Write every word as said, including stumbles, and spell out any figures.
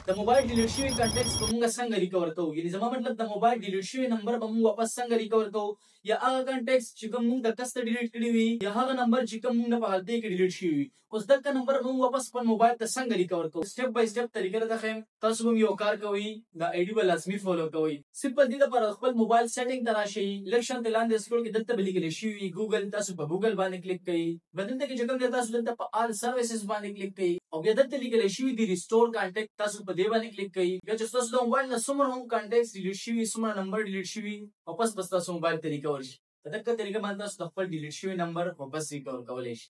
د موبایل ډیلیټ شوی کنټیکټس به موږ څنګه ریکور کوو، یعنی زما مطلب د موبایل ډیلیټ شوی نمبر به موږ واپس څنګه ریکور کوو، یا هغه کنټیکټس چې کوم موږ د کس ته ډیلیټ کړي وي یا هغه نمبر چې کوم موږ نه په غلطۍ کې ډیلیټ شوی وي. اوس دغه نمبر موږ واپس خپل موبایل ته څنګه ریکور کوو، سټپ بای سټپ طریقه درته ښیم. تاسو به یو کار کوئ، دا آی ډي به لازمي فالو کوئ. سمپل دې لپاره خپل موبایل سیټینګ ته راشئ، لږ شانتې لاندې سکرول کې دلته به لیکلی شوي وي ګوګل، تاسو په ګوګل باندې کلیک کوئ. بیا دلته کې چې کوم دی تاسو دلته په آل سروسز باندې کلیک کوئ او بیا دلته لیکلی شوي دي ریسټور کانټیکټ، تاسو په دې باندې کلیک کوئ. بیا چې ستاسو د موبایل نه څومره هم کانټیکټس ډیلیټ شوي، څومره نمبر ډیلیټ شوي، واپس به ستاسو موبایل ته ریکور شي. په دغه طریقه باندې تاسو د خپل ډیلیټ شوي نمبر واپس ریکور کولی شئ.